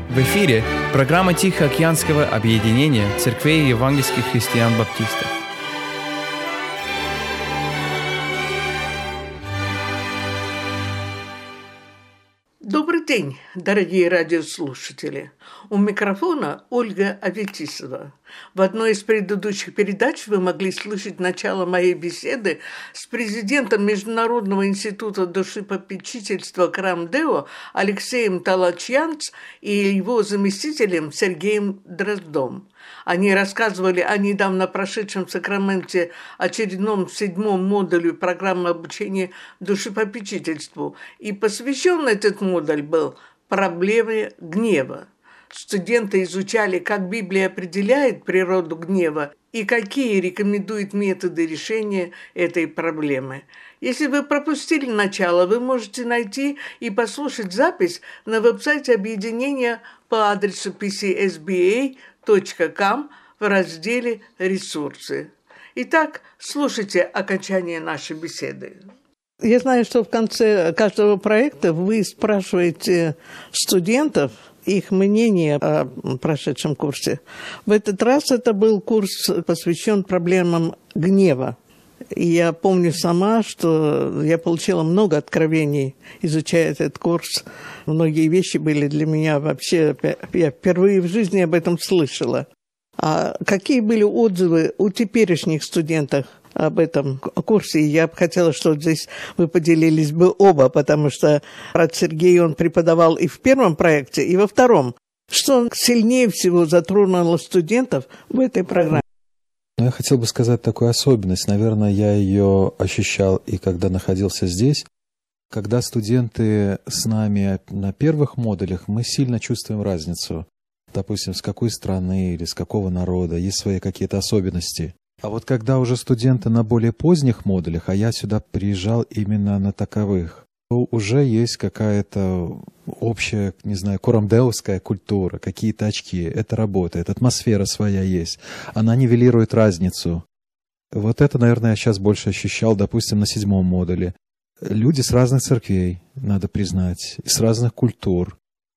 В эфире программа Тихоокеанского объединения церквей евангельских христиан-баптистов. Добрый день, дорогие радиослушатели. У микрофона Ольга Аветисова. В одной из предыдущих передач вы могли слышать начало моей беседы с президентом Международного института душепопечительства Крамдео Алексеем Толочьянц и его заместителем Сергеем Дроздом. Они рассказывали о недавно прошедшем в Сакраменте очередном 7-м модуле программы обучения душепопечительству, и посвящен этот модуль был проблеме гнева. Студенты изучали, как Библия определяет природу гнева и какие рекомендует методы решения этой проблемы. Если вы пропустили начало, вы можете найти и послушать запись на веб-сайте объединения по адресу pcsba.com в разделе «Ресурсы». Итак, слушайте окончание нашей беседы. Я знаю, что в конце каждого проекта вы спрашиваете студентов их мнение о прошедшем курсе. В этот раз это был курс, посвящен проблемам гнева. И я помню сама, что я получила много откровений, изучая этот курс. Многие вещи были для меня вообще... Я впервые в жизни об этом слышала. А какие были отзывы у теперешних студентов об этом курсе? Я бы хотела, чтобы здесь вы поделились бы оба, потому что брат Сергей, он преподавал и в первом проекте, и во втором. Что сильнее всего затронуло студентов в этой программе? Я хотел бы сказать такую особенность. Наверное, я ее ощущал и когда находился здесь. Когда студенты с нами на первых модулях, мы сильно чувствуем разницу. Допустим, с какой страны или с какого народа, есть свои какие-то особенности. А вот когда уже студенты на более поздних модулях, а я сюда приезжал именно на таковых, то уже есть какая-то общая, не знаю, корамдеовская культура, какие-то очки. Это работает, атмосфера своя есть. Она нивелирует разницу. Вот это, наверное, я сейчас больше ощущал, допустим, на 7-м модуле. Люди с разных церквей, надо признать, с разных культур.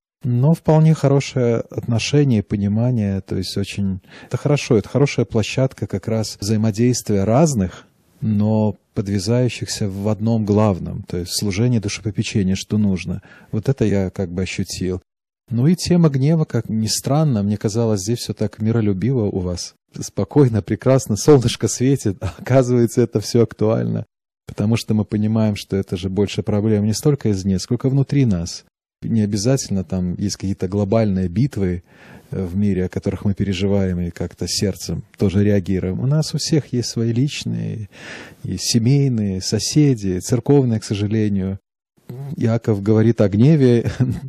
Но вполне хорошее отношение, понимание, то есть очень... Это хорошо, это хорошая площадка как раз взаимодействия разных, но подвязающихся в одном главном, то есть служение душепопечения, что нужно. Вот это я как бы ощутил. Ну и тема гнева, как ни странно, мне казалось, здесь все так миролюбиво у вас. Спокойно, прекрасно, солнышко светит, а оказывается, это все актуально. Потому что мы понимаем, что это же больше проблем не столько извне, сколько внутри нас. Не обязательно там есть какие-то глобальные битвы в мире, о которых мы переживаем и как-то сердцем тоже реагируем. У нас у всех есть свои личные, и семейные, соседи, церковные, к сожалению. Иаков говорит о гневе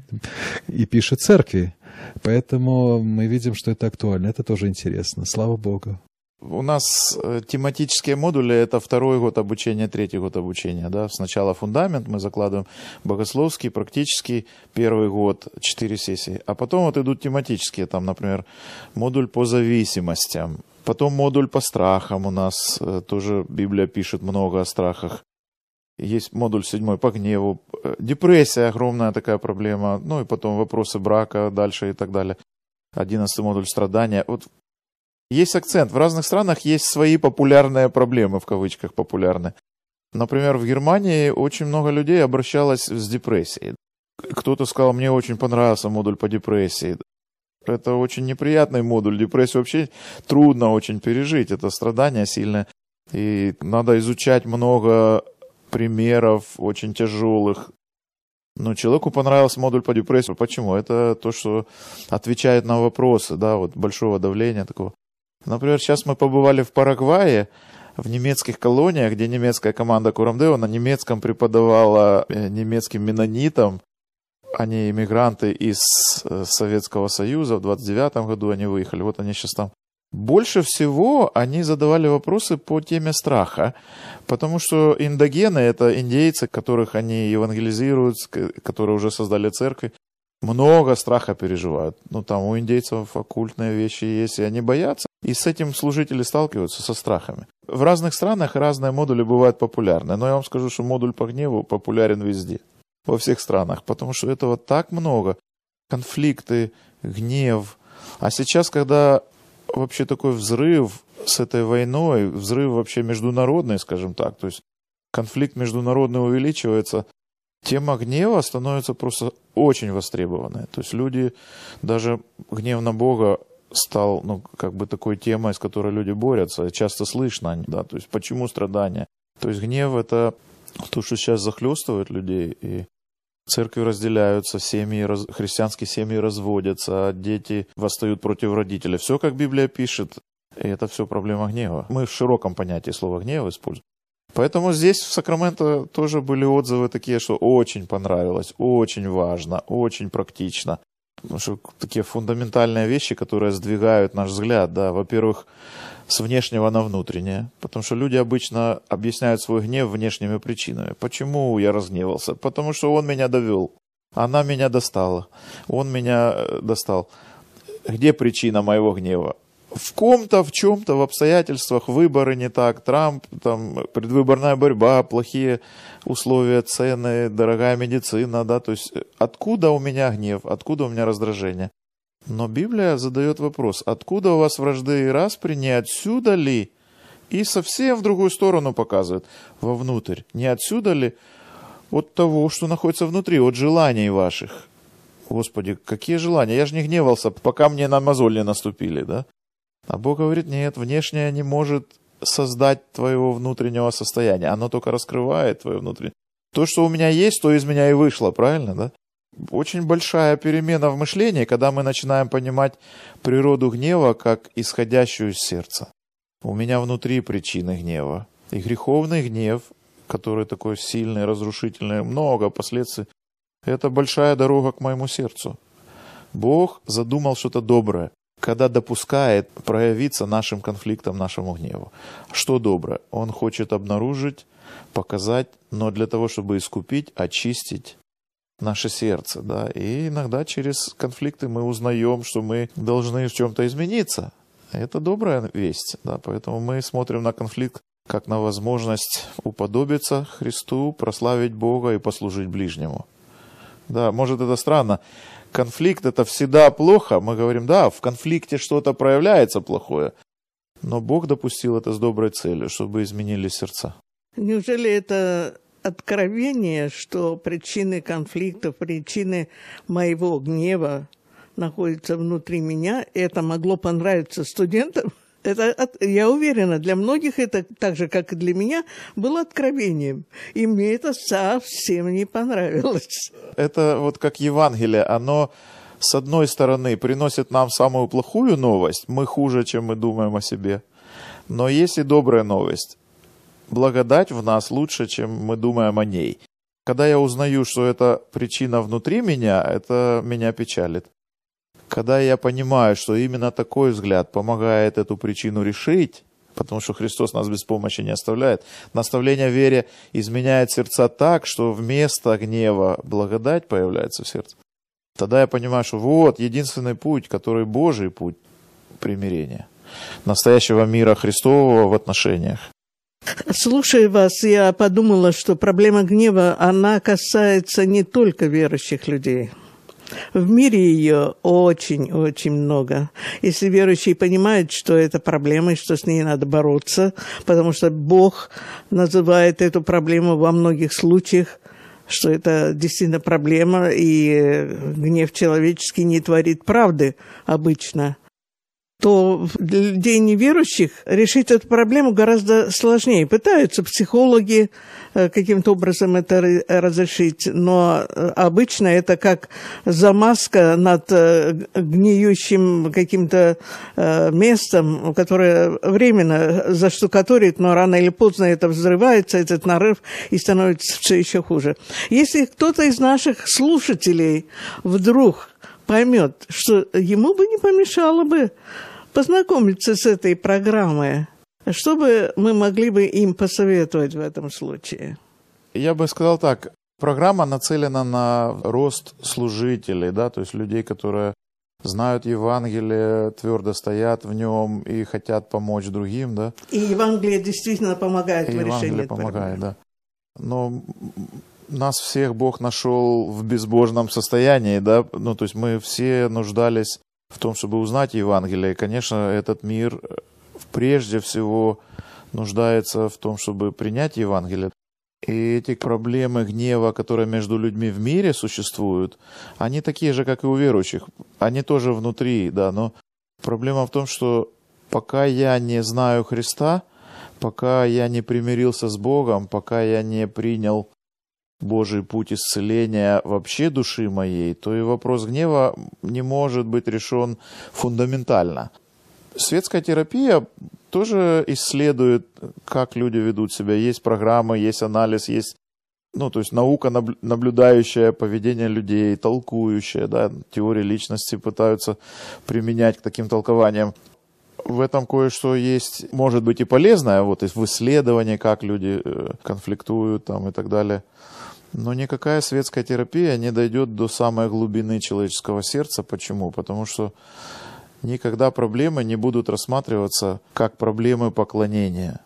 и пишет церкви. Поэтому мы видим, что это актуально. Это тоже интересно. Слава Богу. У нас тематические модули – это 2-й год обучения, 3-й год обучения. Да? Сначала фундамент мы закладываем, богословский, практический, 1-й год, 4 сессии. А потом вот идут тематические, там, например, модуль по зависимостям, потом модуль по страхам у нас, тоже Библия пишет много о страхах. Есть модуль 7-й по гневу, депрессия огромная такая проблема, ну и потом вопросы брака дальше и так далее. 11-й модуль страдания. Вот есть акцент. В разных странах есть свои популярные проблемы, в кавычках популярные. Например, в Германии очень много людей обращалось с депрессией. Кто-то сказал, мне очень понравился модуль по депрессии. Это очень неприятный модуль. Депрессию вообще трудно очень пережить. Это страдание сильное. И надо изучать много примеров очень тяжелых. Но человеку понравился модуль по депрессии. Почему? Это то, что отвечает на вопросы, да, вот большого давления такого. Например, сейчас мы побывали в Парагвае, в немецких колониях, где немецкая команда Курамдео на немецком преподавала немецким меннонитам. Они иммигранты из Советского Союза, в 29 году они выехали, вот они сейчас там. Больше всего они задавали вопросы по теме страха, потому что индогены – это индейцы, которых они евангелизируют, которые уже создали церкви. Много страха переживают. Ну, там у индейцев оккультные вещи есть, и они боятся. И с этим служители сталкиваются, со страхами. В разных странах разные модули бывают популярны. Но я вам скажу, что модуль по гневу популярен везде. Во всех странах. Потому что этого так много. Конфликты, гнев. А сейчас, когда вообще такой взрыв с этой войной, взрыв вообще международный, скажем так, то есть конфликт международный увеличивается, тема гнева становится просто очень востребованной. То есть люди, даже гнев на Бога стал, такой темой, с которой люди борются. Часто слышно, да, то есть почему страдания. То есть гнев — это то, что сейчас захлестывает людей, и церкви разделяются, христианские семьи разводятся, дети восстают против родителей. Все, как Библия пишет, и это все проблема гнева. Мы в широком понятии слова «гнев» используем. Поэтому здесь в Сакраменто тоже были отзывы такие, что очень понравилось, очень важно, очень практично. Потому что такие фундаментальные вещи, которые сдвигают наш взгляд, да, во-первых, с внешнего на внутреннее, потому что люди обычно объясняют свой гнев внешними причинами. Почему я разгневался? Потому что он меня довел, она меня достала, он меня достал. Где причина моего гнева? В ком-то, в чем-то, в обстоятельствах, выборы не так, Трамп, предвыборная борьба, плохие условия, цены, дорогая медицина, да, то есть откуда у меня гнев, откуда у меня раздражение? Но Библия задает вопрос, откуда у вас вражды и распри, не отсюда ли? И совсем в другую сторону показывает, вовнутрь, не отсюда ли? От того, что находится внутри, от желаний ваших. Господи, какие желания? Я же не гневался, пока мне на мозоль не наступили, да? А Бог говорит, нет, внешнее не может создать твоего внутреннего состояния. Оно только раскрывает твое внутреннее. То, что у меня есть, то из меня и вышло, правильно, да? Очень большая перемена в мышлении, когда мы начинаем понимать природу гнева как исходящую из сердца. У меня внутри причины гнева. И греховный гнев, который такой сильный, разрушительный, много последствий, это большая дорога к моему сердцу. Бог задумал что-то доброе, когда допускает проявиться нашим конфликтам, нашему гневу. Что доброе? Он хочет обнаружить, показать, но для того, чтобы искупить, очистить наше сердце. Да? И иногда через конфликты мы узнаем, что мы должны в чем-то измениться. Это добрая весть. Да? Поэтому мы смотрим на конфликт как на возможность уподобиться Христу, прославить Бога и послужить ближнему. Да, может, это странно. Конфликт — это всегда плохо. Мы говорим, да, в конфликте что-то проявляется плохое. Но Бог допустил это с доброй целью, чтобы изменились сердца. Неужели это откровение, что причины конфликтов, причины моего гнева находятся внутри меня, это могло понравиться студентам? Это, я уверена, для многих это, так же, как и для меня, было откровением. И мне это совсем не понравилось. Это вот как Евангелие, оно, с одной стороны, приносит нам самую плохую новость, мы хуже, чем мы думаем о себе. Но есть и добрая новость. Благодать в нас лучше, чем мы думаем о ней. Когда я узнаю, что это причина внутри меня, это меня печалит. Когда я понимаю, что именно такой взгляд помогает эту причину решить, потому что Христос нас без помощи не оставляет, наставление в вере изменяет сердца так, что вместо гнева благодать появляется в сердце, тогда я понимаю, что вот единственный путь, который Божий путь примирения, настоящего мира Христового в отношениях. Слушая вас, я подумала, что проблема гнева, она касается не только верующих людей. В мире ее очень-очень много. Если верующие понимают, что это проблема, и что с ней надо бороться, потому что Бог называет эту проблему во многих случаях, что это действительно проблема, и гнев человеческий не творит правды обычно, то для людей неверующих решить эту проблему гораздо сложнее. Пытаются психологи каким-то образом это разрешить, но обычно это как замазка над гниющим каким-то местом, которое временно заштукатурит, но рано или поздно это взрывается, этот нарыв, и становится все еще хуже. Если кто-то из наших слушателей вдруг поймет, что ему бы не помешало бы познакомиться с этой программой, что бы мы могли бы им посоветовать в этом случае? Я бы сказал так, программа нацелена на рост служителей, да, то есть людей, которые знают Евангелие, твердо стоят в нем и хотят помочь другим, да. И Евангелие действительно помогает в решении Евангелие помогает, да. Но нас всех Бог нашел в безбожном состоянии, да, то есть мы все нуждались в том, чтобы узнать Евангелие. И, конечно, этот мир прежде всего нуждается в том, чтобы принять Евангелие. И эти проблемы гнева, которые между людьми в мире существуют, они такие же, как и у верующих. Они тоже внутри, да, но проблема в том, что пока я не знаю Христа, пока я не примирился с Богом, пока я не принял Божий путь исцеления вообще души моей, то и вопрос гнева не может быть решен фундаментально. Светская терапия тоже исследует, как люди ведут себя. Есть программы, есть анализ, есть, то есть наука, наблюдающая поведение людей, толкующая, да, теории личности пытаются применять к таким толкованиям. В этом кое-что есть, может быть, и полезное, вот в исследовании, как люди конфликтуют там, и так далее. Но никакая светская терапия не дойдет до самой глубины человеческого сердца. Почему? Потому что никогда проблемы не будут рассматриваться как проблемы поклонения.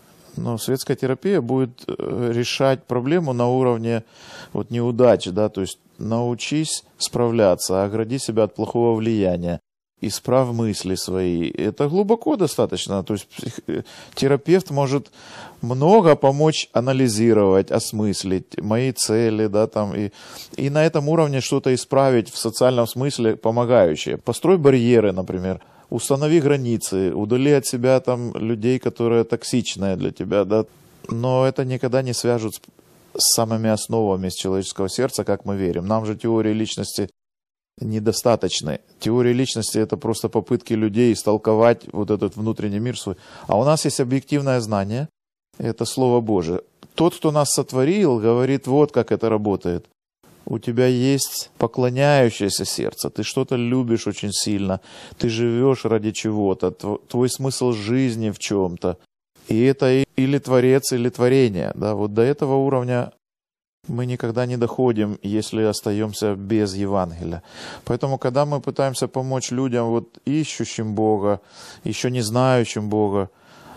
Но светская терапия будет решать проблему на уровне неудач, да, то есть научись справляться, огради себя от плохого влияния, исправь мысли свои. Это глубоко достаточно. То есть терапевт может много помочь анализировать, осмыслить мои цели, да, там, и на этом уровне что-то исправить в социальном смысле помогающее. Построй барьеры, например, установи границы, удали от себя там людей, которые токсичные для тебя, да. Но это никогда не свяжут с самыми основами человеческого сердца, как мы верим. Нам же теории личности недостаточны. Теория личности — это просто попытки людей истолковать вот этот внутренний мир свой. А у нас есть объективное знание, это Слово Божие. Тот, кто нас сотворил, говорит, вот как это работает. У тебя есть поклоняющееся сердце, ты что-то любишь очень сильно, ты живешь ради чего-то, твой смысл жизни в чем-то. И это или Творец, или творение. Да? Вот до этого уровня мы никогда не доходим, если остаемся без Евангелия. Поэтому, когда мы пытаемся помочь людям, ищущим Бога, еще не знающим Бога,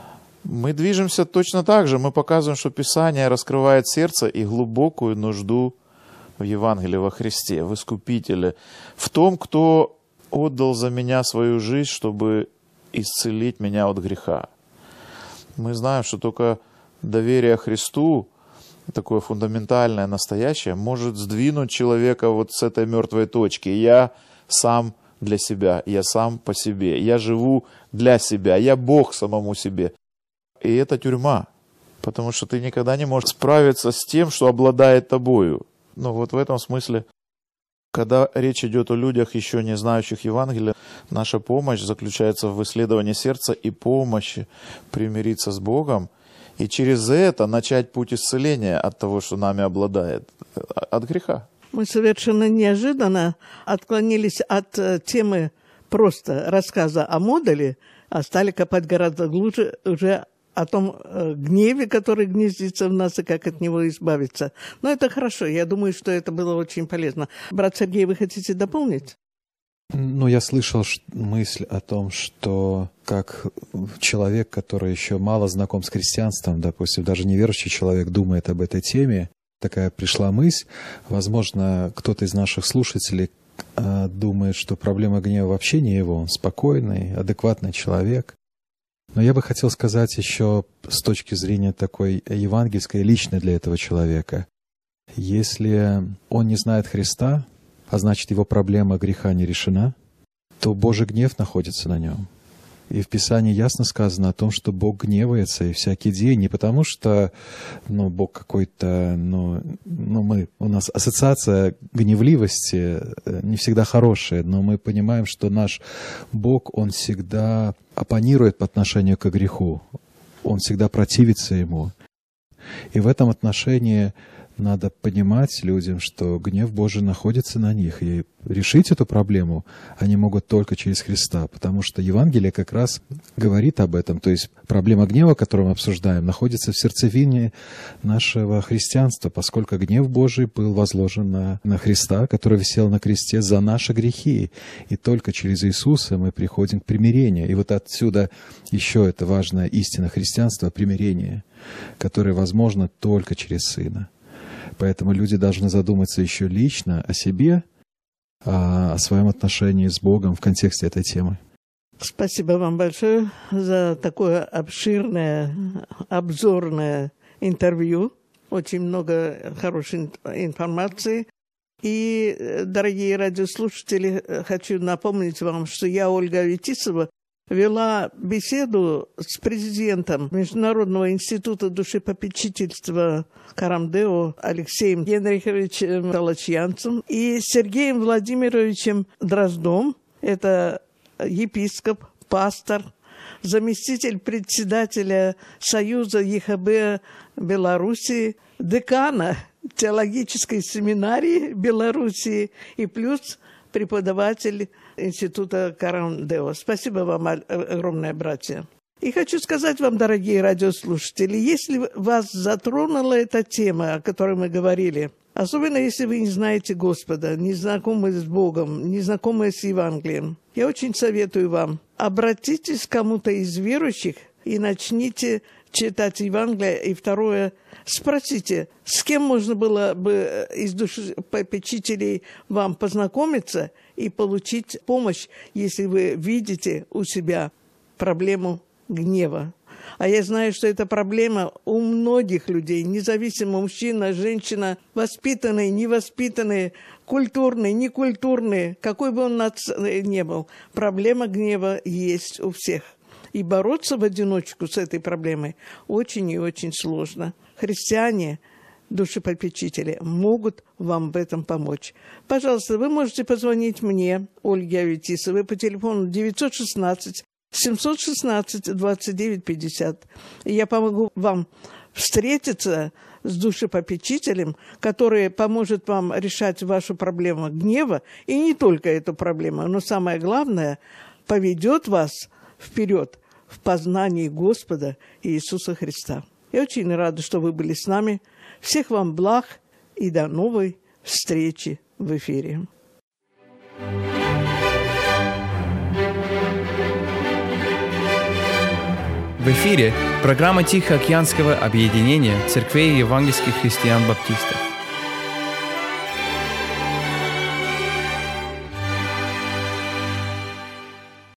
мы движемся точно так же. Мы показываем, что Писание раскрывает сердце и глубокую нужду в Евангелии, во Христе, в Искупителе, в том, кто отдал за меня свою жизнь, чтобы исцелить меня от греха. Мы знаем, что только доверие Христу, такое фундаментальное, настоящее, может сдвинуть человека с этой мертвой точки. Я сам для себя, я сам по себе, я живу для себя, я Бог самому себе. И это тюрьма, потому что ты никогда не можешь справиться с тем, что обладает тобою. В этом смысле, когда речь идет о людях, еще не знающих Евангелия, наша помощь заключается в исследовании сердца и помощи примириться с Богом, и через это начать путь исцеления от того, что нами обладает, от греха. Мы совершенно неожиданно отклонились от темы просто рассказа о модуле, а стали копать гораздо глубже уже о том гневе, который гнездится в нас, и как от него избавиться. Но это хорошо, я думаю, что это было очень полезно. Брат Сергей, вы хотите дополнить? Я слышал мысль о том, что как человек, который еще мало знаком с христианством, допустим, даже неверующий человек думает об этой теме, такая пришла мысль, возможно, кто-то из наших слушателей думает, что проблема гнева вообще не его, он спокойный, адекватный человек. Но я бы хотел сказать еще с точки зрения такой евангельской, личной для этого человека. Если он не знает Христа, а значит, его проблема греха не решена, то Божий гнев находится на нем. И в Писании ясно сказано о том, что Бог гневается и всякий день, не потому что Бог какой-то, у нас ассоциация гневливости не всегда хорошая, но мы понимаем, что наш Бог, Он всегда оппонирует по отношению к греху, Он всегда противится ему. И в этом отношении надо понимать людям, что гнев Божий находится на них. И решить эту проблему они могут только через Христа, потому что Евангелие как раз говорит об этом. То есть проблема гнева, которую мы обсуждаем, находится в сердцевине нашего христианства, поскольку гнев Божий был возложен на Христа, который висел на кресте за наши грехи. И только через Иисуса мы приходим к примирению. И отсюда еще это важная истина христианства — примирение, которое возможно только через Сына. Поэтому люди должны задуматься еще лично о себе, о своем отношении с Богом в контексте этой темы. Спасибо вам большое за такое обширное, обзорное интервью. Очень много хорошей информации. И, дорогие радиослушатели, хочу напомнить вам, что я, Ольга Аветисова, вела беседу с президентом Международного института душепопечительства Карамдео Алексеем Генриховичем Толочьянцем и Сергеем Владимировичем Дроздом. Это епископ, пастор, заместитель председателя Союза ЕХБ Белоруссии, декана теологической семинарии Белоруссии и плюс преподаватель Института Карамдео. Спасибо вам огромное, братья. И хочу сказать вам, дорогие радиослушатели, если вас затронула эта тема, о которой мы говорили, особенно если вы не знаете Господа, не знакомы с Богом, не знакомы с Евангелием, я очень советую вам, обратитесь к кому-то из верующих и начните читать Евангелие. И второе, спросите, с кем можно было бы из душепопечителей вам познакомиться и получить помощь, если вы видите у себя проблему гнева. А я знаю, что эта проблема у многих людей, независимо мужчина, женщина, воспитанные, невоспитанные, культурные, некультурные, какой бы он ни был, проблема гнева есть у всех. И бороться в одиночку с этой проблемой очень и очень сложно. Христиане, душепопечители, могут вам в этом помочь. Пожалуйста, вы можете позвонить мне, Ольге Аветисовой, по телефону 916 716 29 50. И я помогу вам встретиться с душепопечителем, который поможет вам решать вашу проблему гнева, и не только эту проблему, но самое главное, поведет вас вперед в познании Господа Иисуса Христа. Я очень рада, что вы были с нами. Всех вам благ и до новой встречи в эфире. В эфире программа Тихоокеанского объединения церквей евангельских христиан-баптистов.